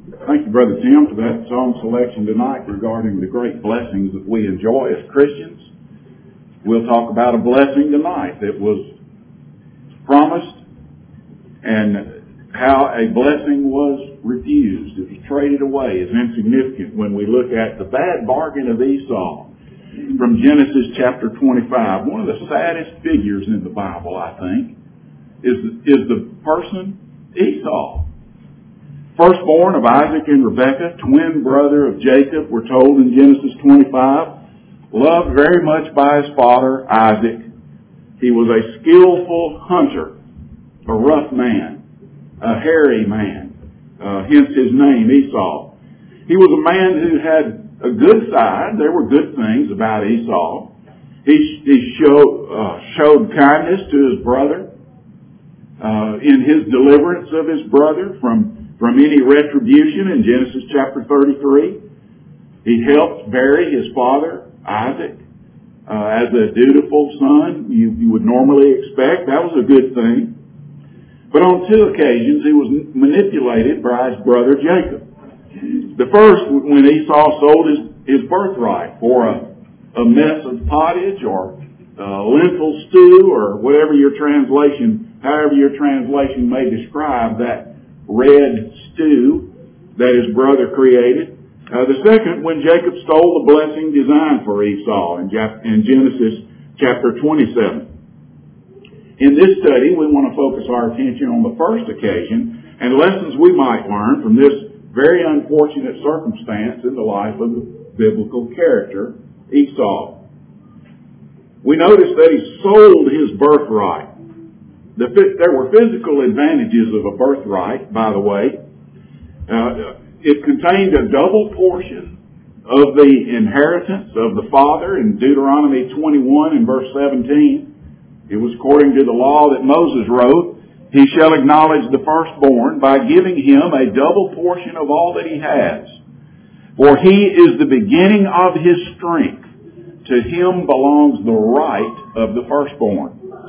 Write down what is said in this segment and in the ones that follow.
Thank you, Brother Tim, for that song selection tonight regarding the great blessings that we enjoy as Christians. We'll talk about a blessing tonight that was promised and how a blessing was refused. It was traded away as insignificant when we look at the bad bargain of Esau from Genesis chapter 25. One of the saddest figures in the Bible, I think, is the person Esau. Firstborn of Isaac and Rebekah, twin brother of Jacob, we're told in Genesis 25, loved very much by his father Isaac. He was a skillful hunter, a rough man, a hairy man, hence his name Esau. He was a man who had a good side. There were good things about Esau. He showed kindness to his brother in his deliverance of his brother from any retribution in Genesis chapter 33. He helped bury his father, Isaac, as a dutiful son you would normally expect. That was a good thing. But on two occasions, he was manipulated by his brother Jacob. The first, when Esau sold his birthright for a mess of pottage or lentil stew or whatever however your translation may describe that red stew that his brother created. The second, when Jacob stole the blessing designed for Esau in Genesis chapter 27. In this study, we want to focus our attention on the first occasion and lessons we might learn from this very unfortunate circumstance in the life of the biblical character, Esau. We notice that he sold his birthright. There were physical advantages of a birthright, by the way. It contained a double portion of the inheritance of the father in Deuteronomy 21 and verse 17. It was according to the law that Moses wrote, "He shall acknowledge the firstborn by giving him a double portion of all that he has. For he is the beginning of his strength. To him belongs the right of the firstborn."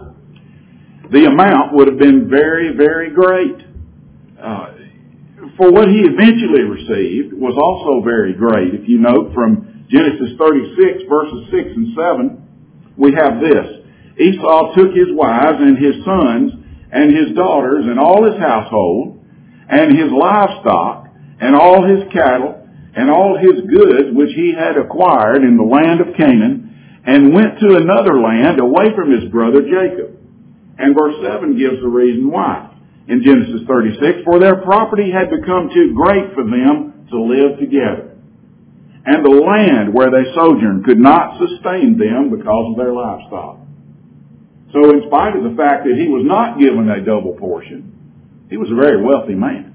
The amount would have been very, very great. For what he eventually received was also very great. If you note from Genesis 36, verses 6 and 7, we have this. Esau took his wives and his sons and his daughters and all his household and his livestock and all his cattle and all his goods which he had acquired in the land of Canaan and went to another land away from his brother Jacob. And verse 7 gives the reason why. In Genesis 36, for their property had become too great for them to live together. And the land where they sojourned could not sustain them because of their livestock. So in spite of the fact that he was not given a double portion, he was a very wealthy man.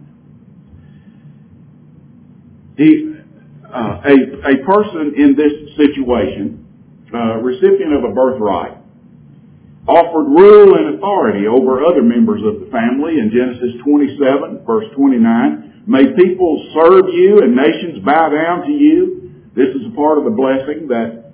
A person in this situation, recipient of a birthright, offered rule and authority over other members of the family in Genesis 27, verse 29. May people serve you and nations bow down to you. This is a part of the blessing that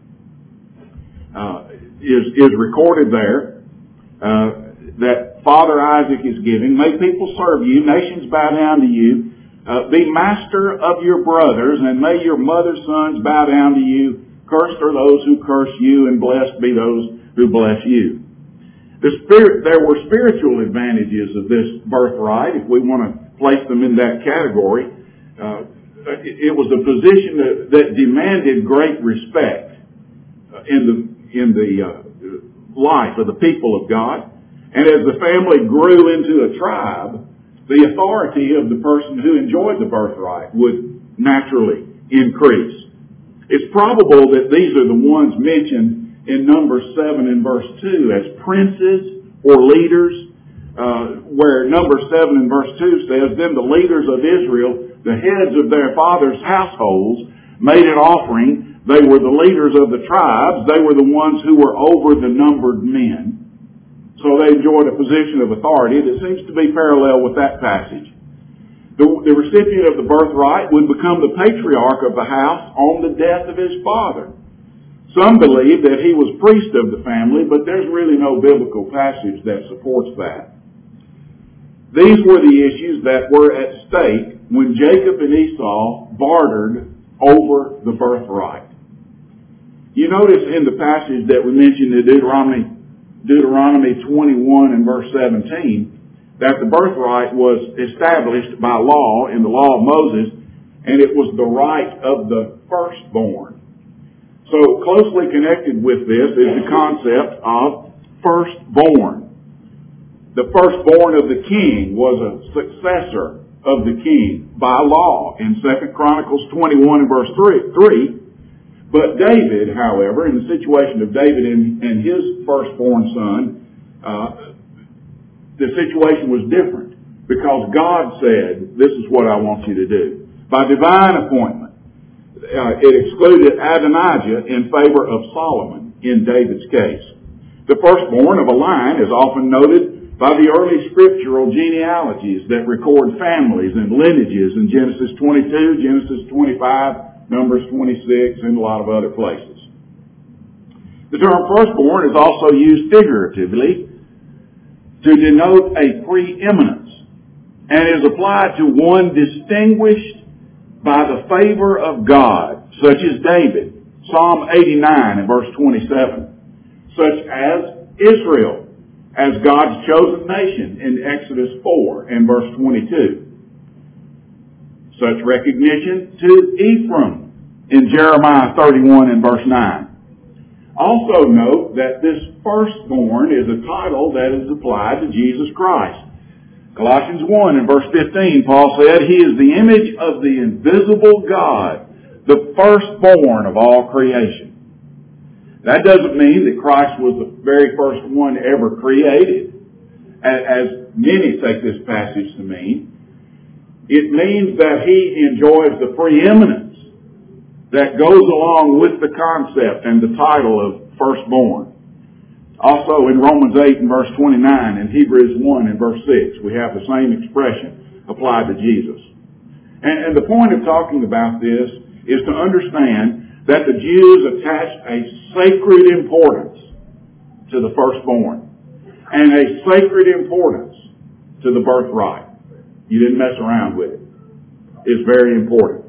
is recorded there, that Father Isaac is giving. May people serve you, nations bow down to you. Be master of your brothers, and may your mother's sons bow down to you. Cursed are those who curse you, and blessed be those who bless you. There were spiritual advantages of this birthright, if we want to place them in that category. It was a position that demanded great respect in the life of the people of God. And as the family grew into a tribe, the authority of the person who enjoyed the birthright would naturally increase. It's probable that these are the ones mentioned in Numbers 7 and verse 2 as princes or leaders, where Numbers 7 and verse 2 says, then the leaders of Israel, the heads of their fathers' households, made an offering. They were the leaders of the tribes. They were the ones who were over the numbered men. So they enjoyed a position of authority that seems to be parallel with that passage. The recipient of the birthright would become the patriarch of the house on the death of his father. Some believe that he was priest of the family, but there's really no biblical passage that supports that. These were the issues that were at stake when Jacob and Esau bartered over the birthright. You notice in the passage that we mentioned in Deuteronomy 21 and verse 17, that the birthright was established by law in the law of Moses, and it was the right of the firstborn. So closely connected with this is the concept of firstborn. The firstborn of the king was a successor of the king by law in 2 Chronicles 21 and verse 3. But David, however, in the situation of David and his firstborn son, the situation was different because God said, this is what I want you to do. By divine appointment, it excluded Adonijah in favor of Solomon in David's case. The firstborn of a line is often noted by the early scriptural genealogies that record families and lineages in Genesis 22, Genesis 25, Numbers 26, and a lot of other places. The term firstborn is also used figuratively to denote a preeminence and is applied to one distinguished by the favor of God, such as David, Psalm 89 and verse 27, such as Israel, as God's chosen nation in Exodus 4 and verse 22. Such recognition to Ephraim in Jeremiah 31 and verse 9. Also note that this firstborn is a title that is applied to Jesus Christ. Colossians 1 and verse 15, Paul said, He is the image of the invisible God, the firstborn of all creation. That doesn't mean that Christ was the very first one ever created, as many take this passage to mean. It means that He enjoys the preeminence that goes along with the concept and the title of firstborn. Also in Romans 8 and verse 29 and Hebrews 1 and verse 6, we have the same expression applied to Jesus. And the point of talking about this is to understand that the Jews attached a sacred importance to the firstborn and a sacred importance to the birthright. You didn't mess around with it. It's very important.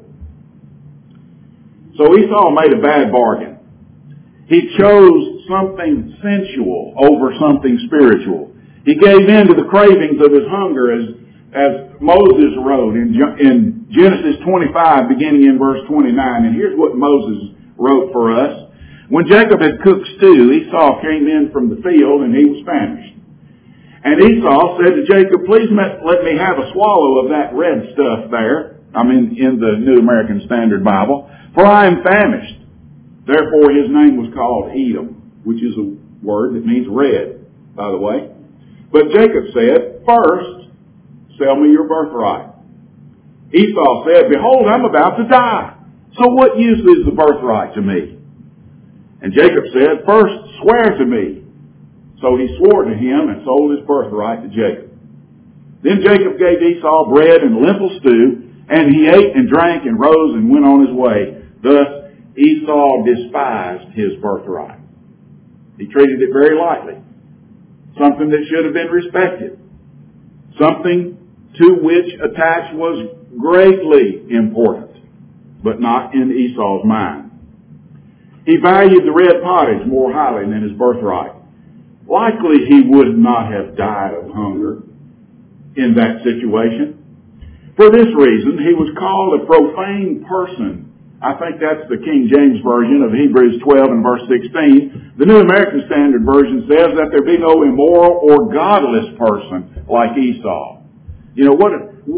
So Esau made a bad bargain. He chose something sensual over something spiritual. He gave in to the cravings of his hunger as Moses wrote in Genesis 25, beginning in verse 29. And here's what Moses wrote for us. When Jacob had cooked stew, Esau came in from the field and he was famished. And Esau said to Jacob, please let me have a swallow of that red stuff there. In the New American Standard Bible. For I am famished. Therefore his name was called Edom, which is a word that means red, by the way. But Jacob said, first, sell me your birthright. Esau said, behold, I'm about to die. So what use is the birthright to me? And Jacob said, first, swear to me. So he swore to him and sold his birthright to Jacob. Then Jacob gave Esau bread and lentil stew, and he ate and drank and rose and went on his way. Thus Esau despised his birthright. He treated it very lightly. Something that should have been respected. Something to which attached was greatly important, but not in Esau's mind. He valued the red pottage more highly than his birthright. Likely he would not have died of hunger in that situation. For this reason, he was called a profane person. I think that's the King James Version of Hebrews 12 and verse 16. The New American Standard Version says that there be no immoral or godless person like Esau. What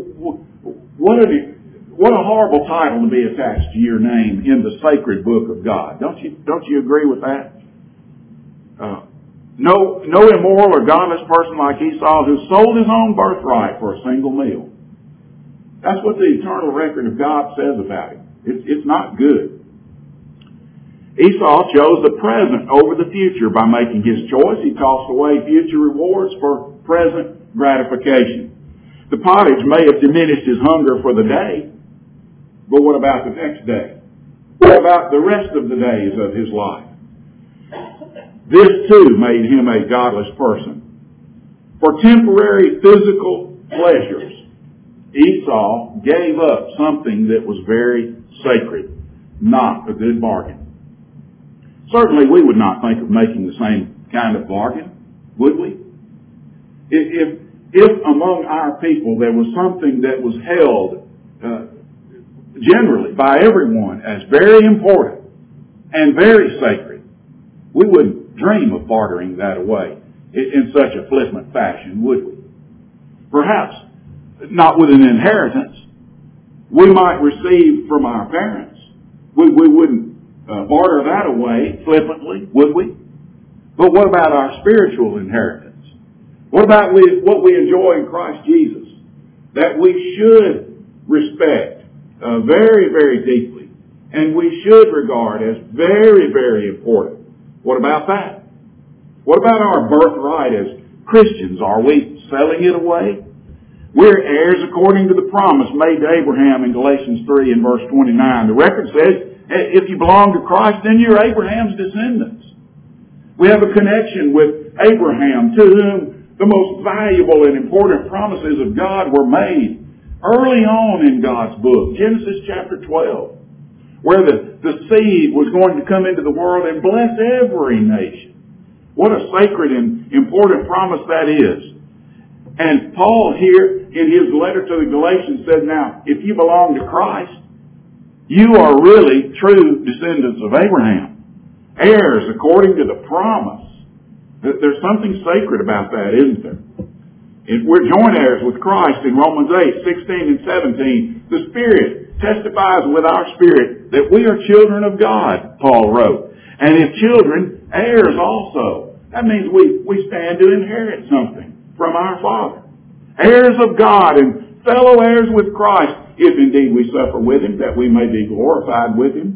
a horrible title to be attached to your name in the sacred book of God. Don't you agree with that? No immoral or godless person like Esau who sold his own birthright for a single meal. That's what the eternal record of God says about him. It's not good. Esau chose the present over the future by making his choice. He tossed away future rewards for present gratification. The pottage may have diminished his hunger for the day, but what about the next day? What about the rest of the days of his life? This too made him a godless person. For temporary physical pleasures, Esau gave up something that was very sacred. Not a good bargain. Certainly we would not think of making the same kind of bargain, would we? If among our people there was something that was held generally by everyone as very important and very sacred, we wouldn't dream of bartering that away in such a flippant fashion, would we? Perhaps not with an inheritance we might receive from our parents. We wouldn't barter that away flippantly, would we? But what about our spiritual inheritance? What about what we enjoy in Christ Jesus? That we should respect very, very deeply, and we should regard as very, very important. What about that? What about our birthright as Christians? Are we selling it away? We're heirs according to the promise made to Abraham in Galatians 3 and verse 29. The record says, if you belong to Christ, then you're Abraham's descendants. We have a connection with Abraham, to whom the most valuable and important promises of God were made early on in God's book. Genesis chapter 12, where the seed was going to come into the world and bless every nation. What a sacred and important promise that is. And Paul here in his letter to the Galatians said, now, if you belong to Christ, you are really true descendants of Abraham. Heirs according to the promise. There's something sacred about that, isn't there? If we're joint heirs with Christ in Romans 8, 16 and 17, the Spirit testifies with our spirit that we are children of God, Paul wrote. And if children, heirs also. That means we stand to inherit something from our Father. Heirs of God and fellow heirs with Christ, if indeed we suffer with Him, that we may be glorified with Him.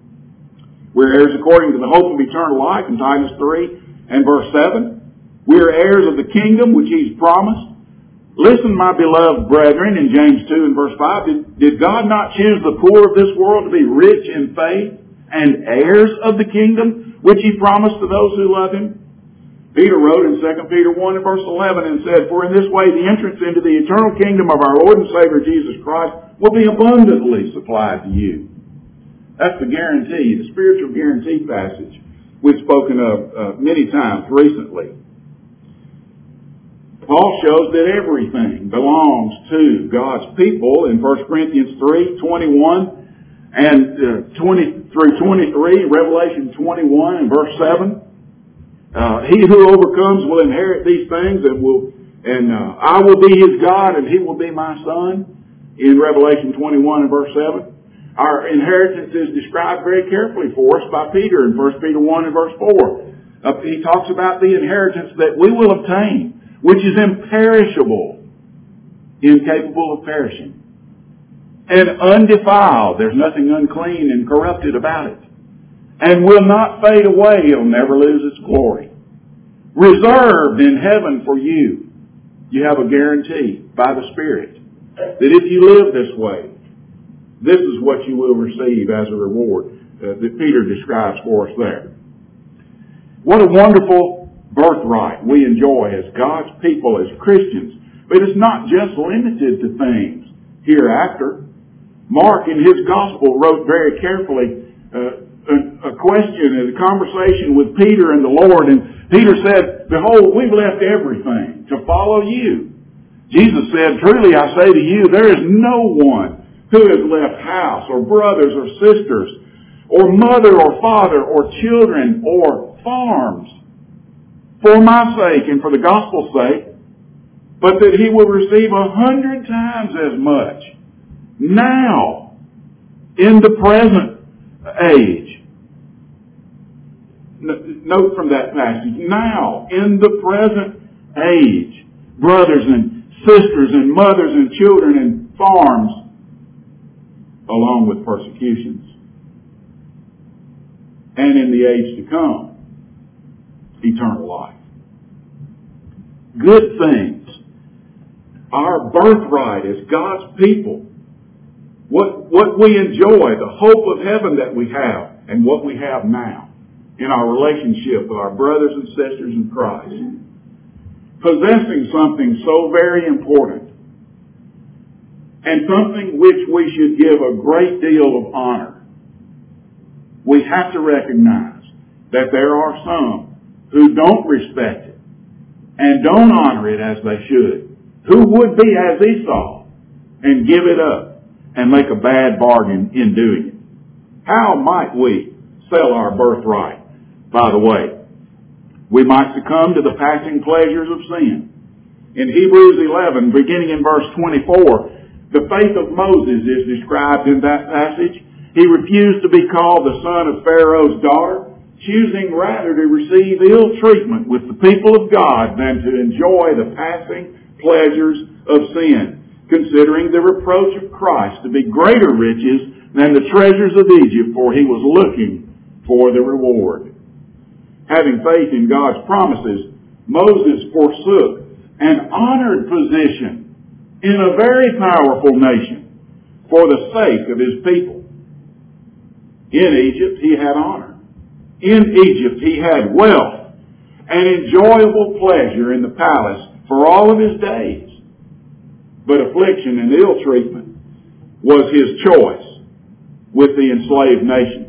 We're heirs according to the hope of eternal life in Titus 3 and verse 7. We are heirs of the kingdom which He's promised. Listen, my beloved brethren, in James 2 and verse 5, did God not choose the poor of this world to be rich in faith and heirs of the kingdom which He promised to those who love Him? Peter wrote in 2 Peter 1 and verse 11 and said, for in this way the entrance into the eternal kingdom of our Lord and Savior Jesus Christ will be abundantly supplied to you. That's the guarantee, the spiritual guarantee passage we've spoken of many times recently. Paul shows that everything belongs to God's people in 1 Corinthians 3, 21 and 20 through 23, Revelation 21 and verse 7. He who overcomes will inherit these things and I will be his God and he will be my son in Revelation 21 and verse 7. Our inheritance is described very carefully for us by Peter in 1 Peter 1 and verse 4. He talks about the inheritance that we will obtain, which is imperishable, incapable of perishing, and undefiled. There's nothing unclean and corrupted about it. And will not fade away. It'll never lose its glory. Reserved in heaven for you. You have a guarantee by the Spirit that if you live this way, this is what you will receive as a reward that Peter describes for us there. What a wonderful birthright we enjoy as God's people, as Christians. But it's not just limited to things hereafter. Mark in his gospel wrote very carefully a question and a conversation with Peter and the Lord. And Peter said, behold, we've left everything to follow you. Jesus said, truly I say to you, there is no one who has left house or brothers or sisters or mother or father or children or farms for my sake and for the gospel's sake, but that he will receive 100 times as much now in the present age. Note from that passage, now in the present age, brothers and sisters and mothers and children and farms, along with persecutions. And in the age to come, eternal life. Good things. Our birthright as God's people. What we enjoy, the hope of heaven that we have, and what we have now in our relationship with our brothers and sisters in Christ. Possessing something so very important and something which we should give a great deal of honor. We have to recognize that there are some who don't respect it and don't honor it as they should, who would be as Esau and give it up and make a bad bargain in doing it. How might we sell our birthright, by the way? We might succumb to the passing pleasures of sin. In Hebrews 11, beginning in verse 24, the faith of Moses is described in that passage. He refused to be called the son of Pharaoh's daughter, choosing rather to receive ill treatment with the people of God than to enjoy the passing pleasures of sin, considering the reproach of Christ to be greater riches than the treasures of Egypt, for he was looking for the reward. Having faith in God's promises, Moses forsook an honored position in a very powerful nation for the sake of his people. In Egypt, he had honor. In Egypt, he had wealth and enjoyable pleasure in the palace for all of his days. But affliction and ill treatment was his choice with the enslaved nation.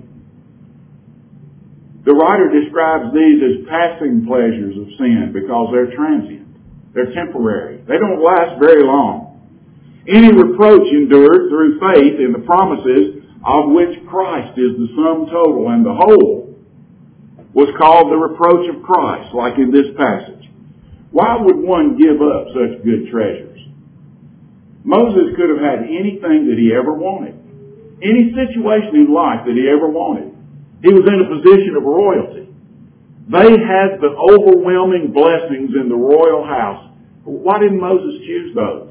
The writer describes these as passing pleasures of sin because they're transient. They're temporary. They don't last very long. Any reproach endured through faith in the promises of which Christ is the sum total and the whole was called the reproach of Christ, like in this passage. Why would one give up such good treasures? Moses could have had anything that he ever wanted. Any situation in life that he ever wanted. He was in a position of royalty. They had the overwhelming blessings in the royal house. Why didn't Moses choose those?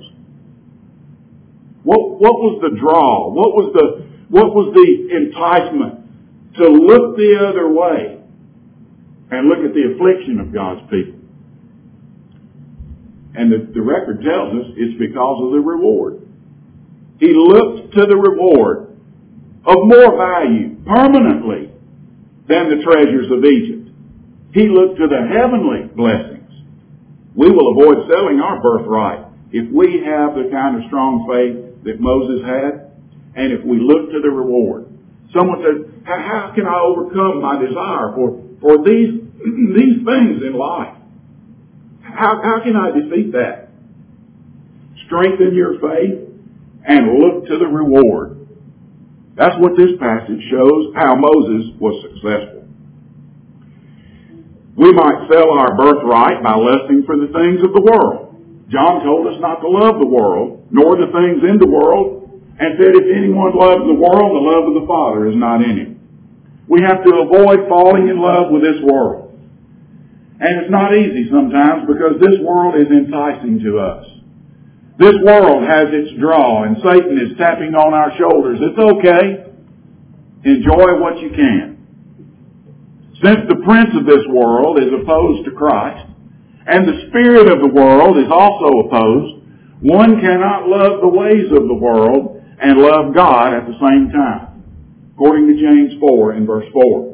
What was the draw? What was the enticement to look the other way and look at the affliction of God's people? And the record tells us it's because of the reward. He looked to the reward of more value permanently than the treasures of Egypt. He looked to the heavenly blessings. We will avoid selling our birthright if we have the kind of strong faith that Moses had, and if we look to the reward. Someone says, how can I overcome my desire for these things in life? How can I defeat that? Strengthen your faith and look to the reward. That's what this passage shows, how Moses was successful. We might sell our birthright by lusting for the things of the world. John told us not to love the world, nor the things in the world, and said if anyone loves the world, the love of the Father is not in him. We have to avoid falling in love with this world. And it's not easy sometimes because this world is enticing to us. This world has its draw, and Satan is tapping on our shoulders. It's okay. Enjoy what you can. Since the prince of this world is opposed to Christ, and the spirit of the world is also opposed, one cannot love the ways of the world and love God at the same time, according to James 4 and verse 4.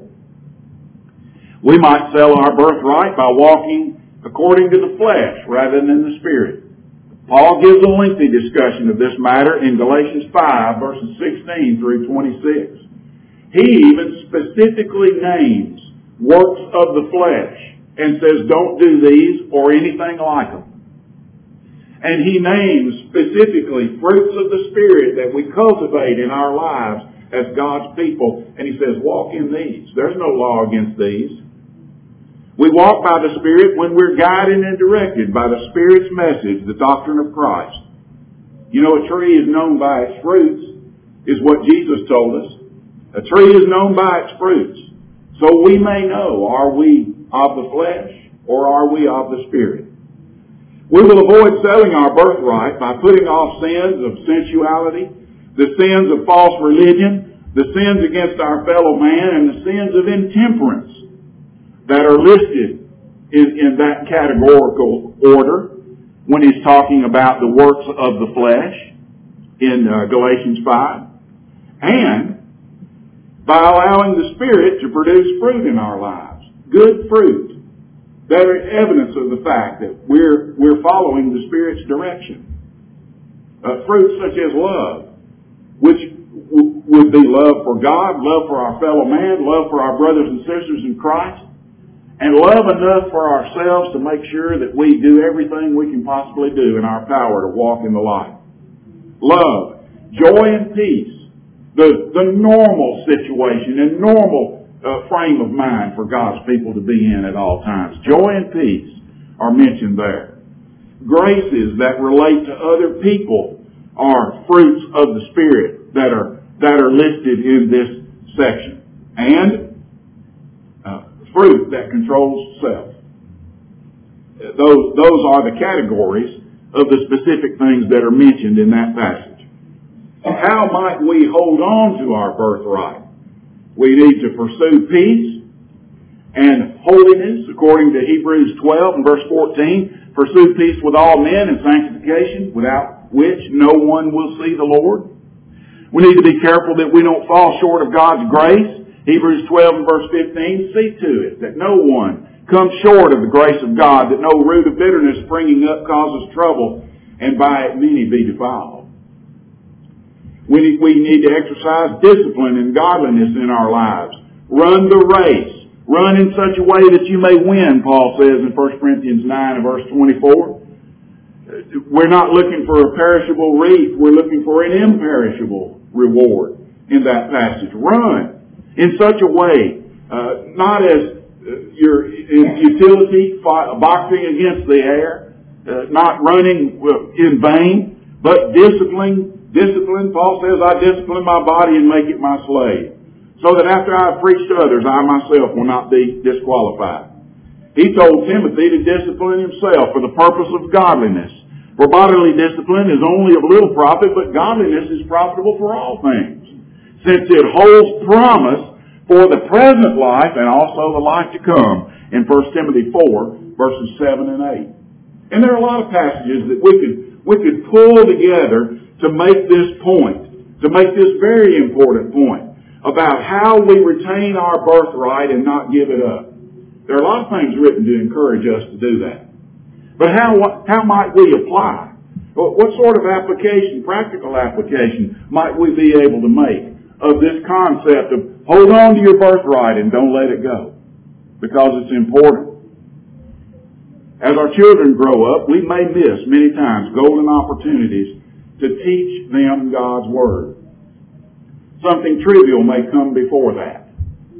We might sell our birthright by walking according to the flesh rather than the Spirit. Paul gives a lengthy discussion of this matter in Galatians 5, verses 16 through 26. He even specifically names works of the flesh and says, don't do these or anything like them. And he names specifically fruits of the Spirit that we cultivate in our lives as God's people. And he says, walk in these. There's no law against these. We walk by the Spirit when we're guided and directed by the Spirit's message, the doctrine of Christ. You know, a tree is known by its fruits, is what Jesus told us. A tree is known by its fruits. So we may know, are we of the flesh or are we of the Spirit? We will avoid selling our birthright by putting off sins of sensuality, the sins of false religion, the sins against our fellow man, and the sins of intemperance that are listed in that categorical order when he's talking about the works of the flesh in Galatians 5. And by allowing the Spirit to produce fruit in our lives, good fruit, that are evidence of the fact that we're following the Spirit's direction. Fruits such as love, which would be love for God, love for our fellow man, love for our brothers and sisters in Christ, and love enough for ourselves to make sure that we do everything we can possibly do in our power to walk in the light. Love, joy and peace, the normal situation and normal frame of mind for God's people to be in at all times. Joy and peace are mentioned there. Graces that relate to other people are fruits of the Spirit that are listed in this section. And fruit that controls self. Those are the categories of the specific things that are mentioned in that passage. How might we hold on to our birthright? We need to pursue peace and holiness according to Hebrews 12 and verse 14. Pursue peace with all men and sanctification, without which no one will see the Lord. We need to be careful that we don't fall short of God's grace. Hebrews 12 and verse 15, see to it that no one comes short of the grace of God, that no root of bitterness springing up causes trouble, and by it many be defiled. We need to exercise discipline and godliness in our lives. Run the race. Run in such a way that you may win, Paul says in 1 Corinthians 9 and verse 24. We're not looking for a perishable wreath. We're looking for an imperishable reward in that passage. Run in such a way, not as your utility, boxing against the air, not running in vain, but discipline. Paul says, I discipline my body and make it my slave, so that after I have preached to others, I myself will not be disqualified. He told Timothy to discipline himself for the purpose of godliness. For bodily discipline is only of little profit, but godliness is profitable for all things, since it holds promise for the present life and also the life to come in 1 Timothy 4, verses 7 and 8. And there are a lot of passages that we could pull together to make this point, to make this very important point about how we retain our birthright and not give it up. There are a lot of things written to encourage us to do that. But how might we apply? What sort of application, practical application, might we be able to make of this concept of hold on to your birthright and don't let it go? Because it's important. As our children grow up, we may miss many times golden opportunities to teach them God's Word. Something trivial may come before that.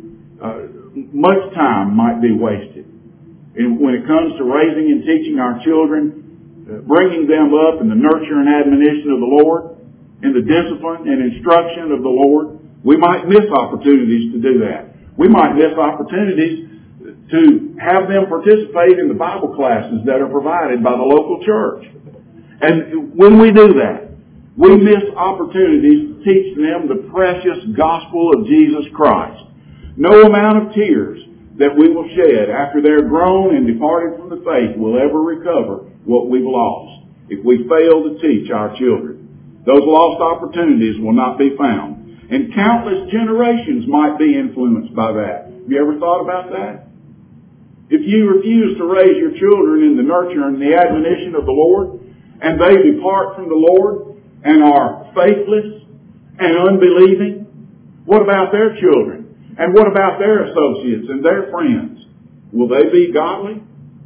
Much time might be wasted. And when it comes to raising and teaching our children, bringing them up in the nurture and admonition of the Lord, in the discipline and instruction of the Lord, we might miss opportunities to do that. We might miss opportunities to have them participate in the Bible classes that are provided by the local church. And when we do that, we miss opportunities to teach them the precious gospel of Jesus Christ. No amount of tears that we will shed after they're grown and departed from the faith will ever recover what we've lost if we fail to teach our children. Those lost opportunities will not be found. And countless generations might be influenced by that. Have you ever thought about that? If you refuse to raise your children in the nurture and the admonition of the Lord, and they depart from the Lord and are faithless and unbelieving, what about their children? And what about their associates and their friends? Will they be godly?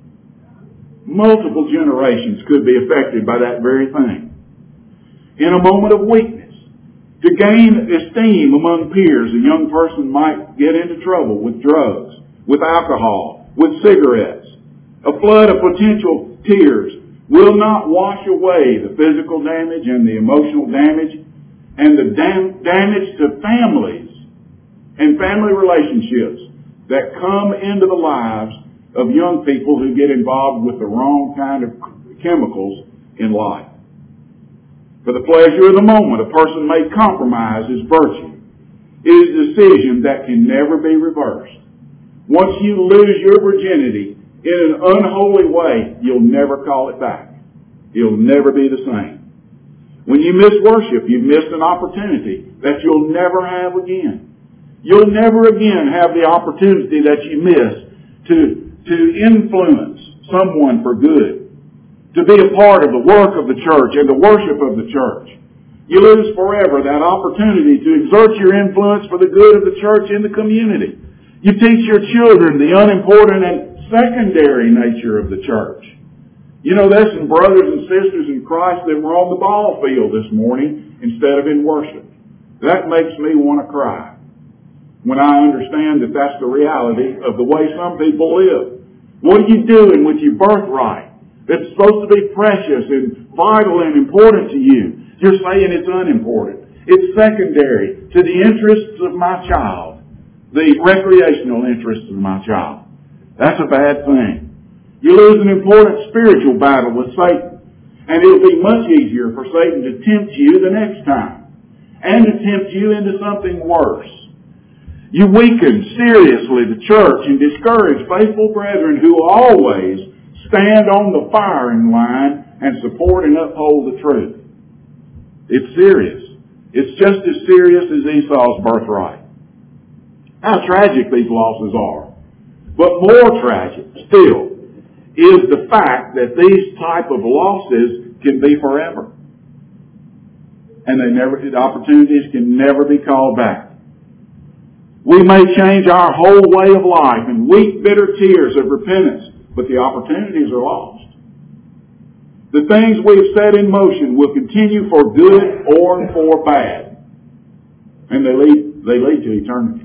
Multiple generations could be affected by that very thing. In a moment of weakness, to gain esteem among peers, a young person might get into trouble with drugs, with alcohol, with cigarettes. A flood of potential tears will not wash away the physical damage and the emotional damage and the damage to families and family relationships that come into the lives of young people who get involved with the wrong kind of chemicals in life. For the pleasure of the moment, a person may compromise his virtue. It is a decision that can never be reversed. Once you lose your virginity in an unholy way, you'll never call it back. You'll never be the same. When you miss worship, you've missed an opportunity that you'll never have again. You'll never again have the opportunity that you missed to influence someone for good. to be a part of the work of the church and the worship of the church. You lose forever that opportunity to exert your influence for the good of the church in the community. You teach your children the unimportant and secondary nature of the church. You know, there's some brothers and sisters in Christ that were on the ball field this morning instead of in worship. That makes me want to cry when I understand that that's the reality of the way some people live. What are you doing with your birthright that's supposed to be precious and vital and important to you? You're saying it's unimportant. It's secondary to the interests of my child, the recreational interests of my child. That's a bad thing. You lose an important spiritual battle with Satan, and it'll be much easier for Satan to tempt you the next time, and to tempt you into something worse. You weaken seriously the church and discourage faithful brethren who always stand on the firing line and support and uphold the truth. It's serious. It's just as serious as Esau's birthright. How tragic these losses are. But more tragic still is the fact that these type of losses can be forever. And the opportunities can never be called back. We may change our whole way of life and weep bitter tears of repentance, but the opportunities are lost. The things we've set in motion will continue for good or for bad. And they lead to eternity.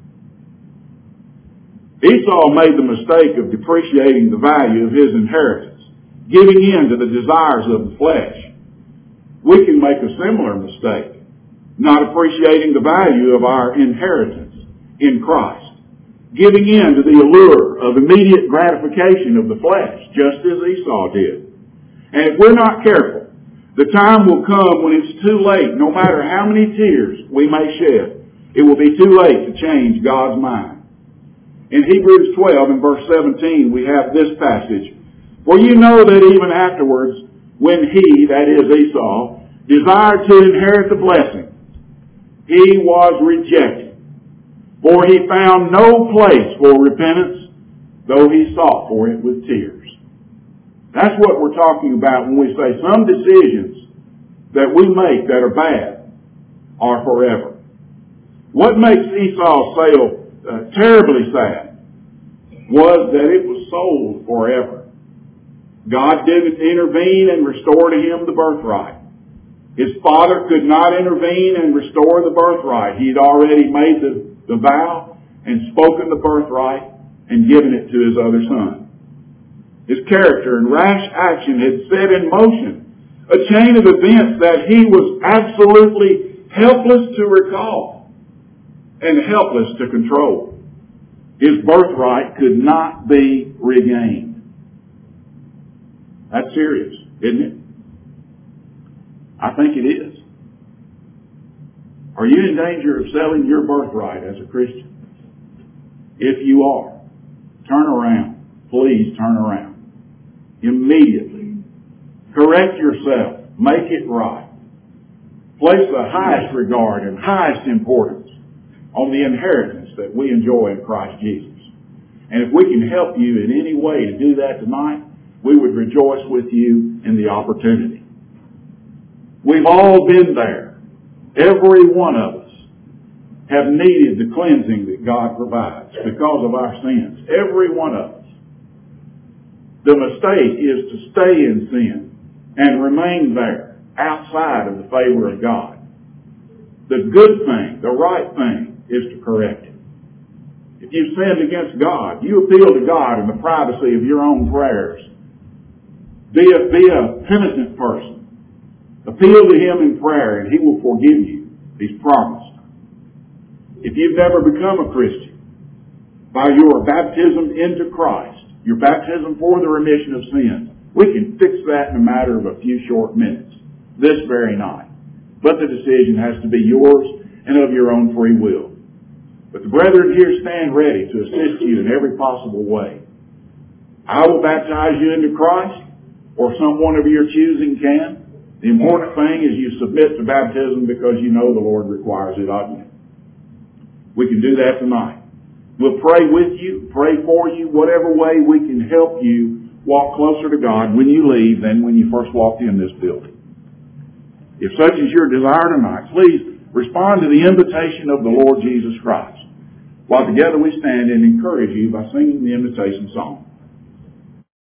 Esau made the mistake of depreciating the value of his inheritance, giving in to the desires of the flesh. We can make a similar mistake, not appreciating the value of our inheritance in Christ, giving in to the allure of immediate gratification of the flesh, just as Esau did. And if we're not careful, the time will come when it's too late. No matter how many tears we may shed, it will be too late to change God's mind. In Hebrews 12 and verse 17, we have this passage. For you know that even afterwards, when he, that is Esau, desired to inherit the blessing, he was rejected. For he found no place for repentance, though he sought for it with tears. That's what we're talking about when we say some decisions that we make that are bad are forever. What makes Esau's sale terribly sad was that it was sold forever. God didn't intervene and restore to him the birthright. His father could not intervene and restore the birthright. He had already made the vow and spoken the birthright and given it to his other son. His character and rash action had set in motion a chain of events that he was absolutely helpless to recall and helpless to control. His birthright could not be regained. That's serious, isn't it? I think it is. Are you in danger of selling your birthright as a Christian? If you are, turn around. Please turn around. Immediately. Correct yourself. Make it right. Place the highest regard and highest importance on the inheritance that we enjoy in Christ Jesus. And if we can help you in any way to do that tonight, we would rejoice with you in the opportunity. We've all been there. Every one of us have needed the cleansing that God provides because of our sins. Every one of us. The mistake is to stay in sin and remain there, outside of the favor of God. The good thing, the right thing, is to correct it. If you've sinned against God, you appeal to God in the privacy of your own prayers. Be a penitent person. Appeal to Him in prayer and He will forgive you. He's promised. If you've never become a Christian, by your baptism into Christ, your baptism for the remission of sins, we can fix that in a matter of a few short minutes, this very night. But the decision has to be yours and of your own free will. But the brethren here stand ready to assist you in every possible way. I will baptize you into Christ, or someone of your choosing can. The important thing is you submit to baptism because you know the Lord requires it of you. We can do that tonight. We'll pray with you, pray for you, whatever way we can help you walk closer to God when you leave than when you first walked in this building. If such is your desire tonight, please respond to the invitation of the Lord Jesus Christ. While together we stand and encourage you by singing the invitation song.